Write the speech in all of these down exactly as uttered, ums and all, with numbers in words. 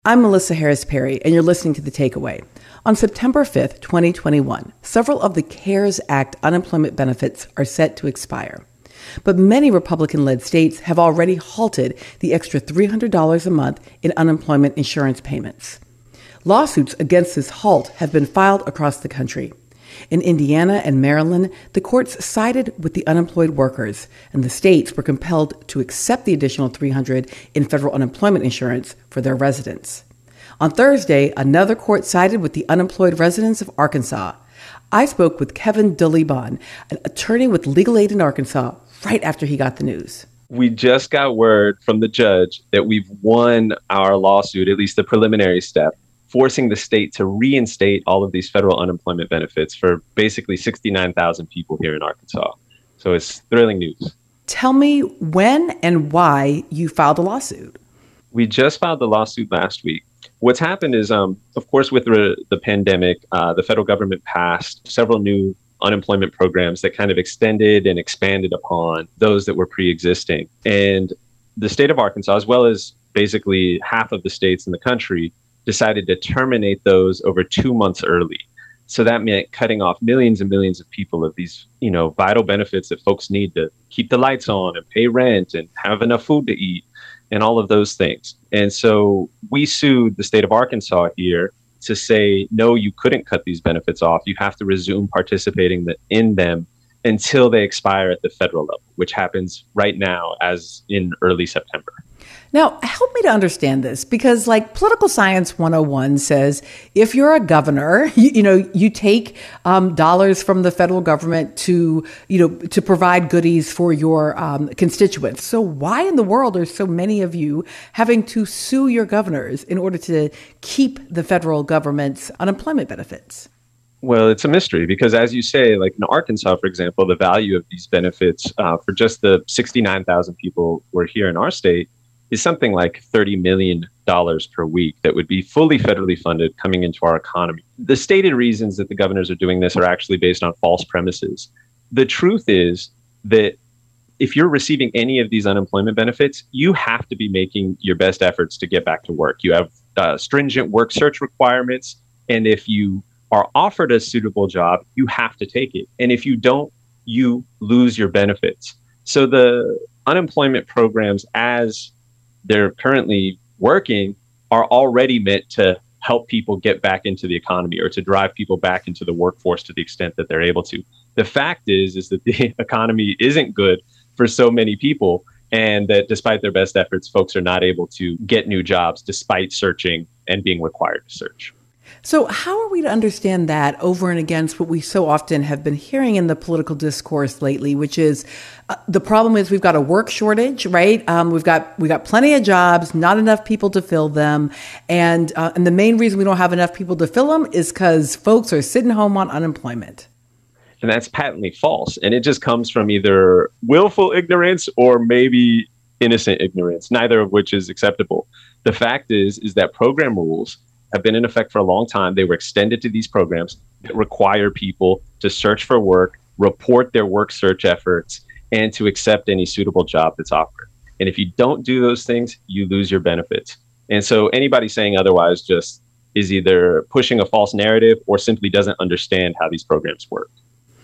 I'm Melissa Harris Perry, and you're listening to The Takeaway. On September fifth, twenty twenty-one, several of the CARES Act unemployment benefits are set to expire. But many Republican-led states have already halted the extra three hundred dollars a month in unemployment insurance payments. Lawsuits against this halt have been filed across the country. In Indiana and Maryland, the courts sided with the unemployed workers, and the states were compelled to accept the additional three hundred dollars in federal unemployment insurance for their residents. On Thursday, another court sided with the unemployed residents of Arkansas. I spoke with Kevin DeLeon, an attorney with Legal Aid in Arkansas, right after he got the news. We just got word from the judge that we've won our lawsuit, at least the preliminary step, forcing the state to reinstate all of these federal unemployment benefits for basically sixty-nine thousand people here in Arkansas. So it's thrilling news. Tell me when and why you filed a lawsuit. We just filed the lawsuit last week. What's happened is, um, of course, with the, the pandemic, uh, the federal government passed several new unemployment programs that kind of extended and expanded upon those that were pre-existing. And the state of Arkansas, as well as basically half of the states in the country, decided to terminate those over two months early. So that meant cutting off millions and millions of people of these, you know, vital benefits that folks need to keep the lights on and pay rent and have enough food to eat and all of those things. And so we sued the state of Arkansas here to say, no, you couldn't cut these benefits off. You have to resume participating in them until they expire at the federal level, which happens right now as in early September. Now, help me to understand this, because like Political Science one oh one says, if you're a governor, you, you know, you take um, dollars from the federal government to, you know, to provide goodies for your um, constituents. So why in the world are so many of you having to sue your governors in order to keep the federal government's unemployment benefits? Well, it's a mystery because, as you say, like in Arkansas, for example, the value of these benefits uh, for just the sixty-nine thousand people who are here in our state is something like thirty million dollars per week that would be fully federally funded coming into our economy. The stated reasons that the governors are doing this are actually based on false premises. The truth is that if you're receiving any of these unemployment benefits, you have to be making your best efforts to get back to work. You have uh, stringent work search requirements, and if you are offered a suitable job, you have to take it. And if you don't, you lose your benefits. So the unemployment programs, as they're currently working, are already meant to help people get back into the economy or to drive people back into the workforce to the extent that they're able to. The fact is, is that the economy isn't good for so many people, and that despite their best efforts, folks are not able to get new jobs despite searching and being required to search. So how are we to understand that over and against what we so often have been hearing in the political discourse lately, which is uh, the problem is we've got a work shortage, right? Um, we've got we got plenty of jobs, not enough people to fill them. And, uh, and the main reason we don't have enough people to fill them is because folks are sitting home on unemployment. And that's patently false. And it just comes from either willful ignorance or maybe innocent ignorance, neither of which is acceptable. The fact is, is that program rules have been in effect for a long time. They were extended to these programs that require people to search for work, report their work search efforts, and to accept any suitable job that's offered. And if you don't do those things, you lose your benefits. And so anybody saying otherwise just is either pushing a false narrative or simply doesn't understand how these programs work.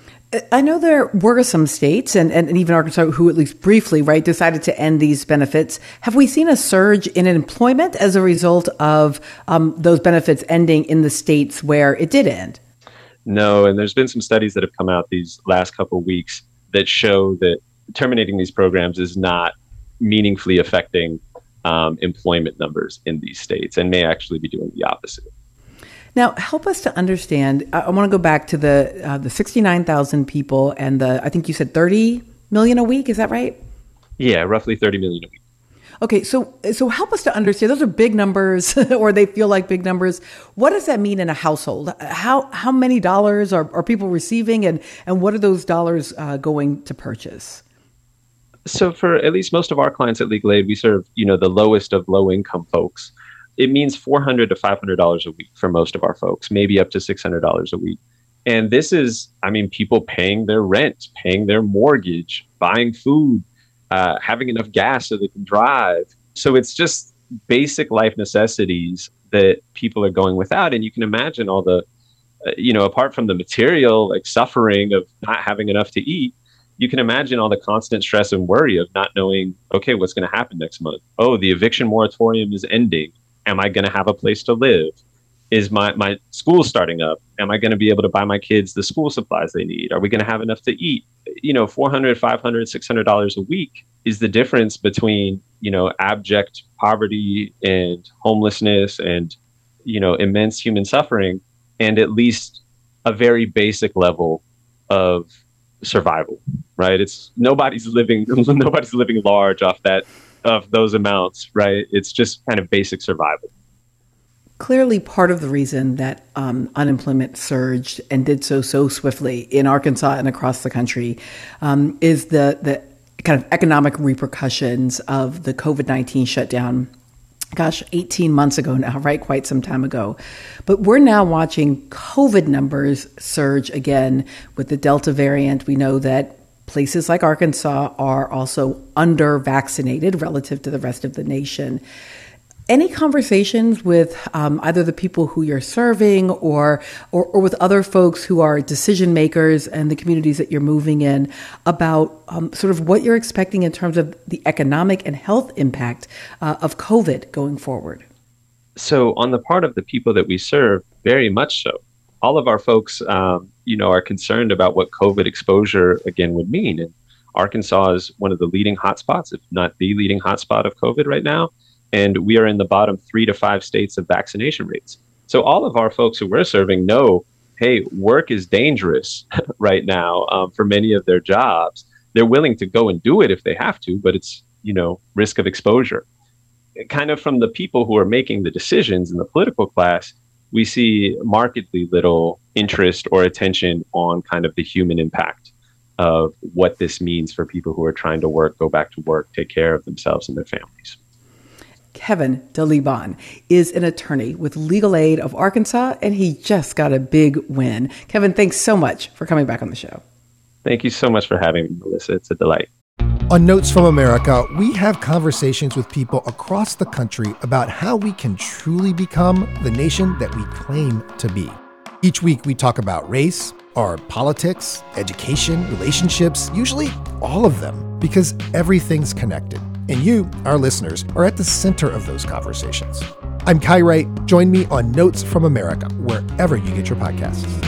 I know there were some states and, and even Arkansas who at least briefly, right, decided to end these benefits. Have we seen a surge in employment as a result of um, those benefits ending in the states where it did end? No, and there's been some studies that have come out these last couple of weeks that show that terminating these programs is not meaningfully affecting um, employment numbers in these states and may actually be doing the opposite. Now, help us to understand. I, I want to go back to the uh, the sixty-nine thousand people and the, I think you said thirty million a week. Is that right? Yeah, roughly thirty million a week. Okay, so so help us to understand. Those are big numbers, or they feel like big numbers. What does that mean in a household? How how many dollars are, are people receiving, and, and what are those dollars uh, going to purchase? So for at least most of our clients at Legal Aid, we serve, you know, the lowest of low income folks. It means four hundred to five hundred dollars a week for most of our folks, maybe up to six hundred dollars a week. And this is, I mean, people paying their rent, paying their mortgage, buying food, uh, having enough gas so they can drive. So it's just basic life necessities that people are going without. And you can imagine all the, uh, you know, apart from the material, like suffering of not having enough to eat, you can imagine all the constant stress and worry of not knowing, okay, what's going to happen next month? Oh, the eviction moratorium is ending. Am I going to have a place to live? Is my, my school starting up? Am I going to be able to buy my kids the school supplies they need? Are we going to have enough to eat? You know, four hundred dollars, five hundred dollars, six hundred dollars a week is the difference between, you know, abject poverty and homelessness and, you know, immense human suffering and at least a very basic level of survival, right? It's nobody's living, nobody's living large off that, of those amounts, right? It's just kind of basic survival. Clearly, part of the reason that um, unemployment surged and did so so swiftly in Arkansas and across the country um, is the the kind of economic repercussions of the COVID nineteen shutdown. Gosh, eighteen months ago now, right? Quite some time ago. But we're now watching COVID numbers surge again with the Delta variant. We know that places like Arkansas are also under vaccinated relative to the rest of the nation. Any conversations with um, either the people who you're serving or, or or with other folks who are decision makers and the communities that you're moving in about um, sort of what you're expecting in terms of the economic and health impact uh, of COVID going forward? So on the part of the people that we serve, very much so. All of our folks, um, you know, are concerned about what COVID exposure, again, would mean. And Arkansas is one of the leading hotspots, if not the leading hotspot of COVID right now. And we are in the bottom three to five states of vaccination rates. So all of our folks who we're serving know, hey, work is dangerous right now um, for many of their jobs. They're willing to go and do it if they have to, but it's, you know, risk of exposure. Kind of from the people who are making the decisions in the political class, we see markedly little interest or attention on kind of the human impact of what this means for people who are trying to work, go back to work, take care of themselves and their families. Kevin DeLeban is an attorney with Legal Aid of Arkansas, and he just got a big win. Kevin, thanks so much for coming back on the show. Thank you so much for having me, Melissa. It's a delight. On Notes from America, we have conversations with people across the country about how we can truly become the nation that we claim to be. Each week, we talk about race, our politics, education, relationships, usually all of them, because everything's connected. And you, our listeners, are at the center of those conversations. I'm Kai Wright. Join me on Notes from America, wherever you get your podcasts.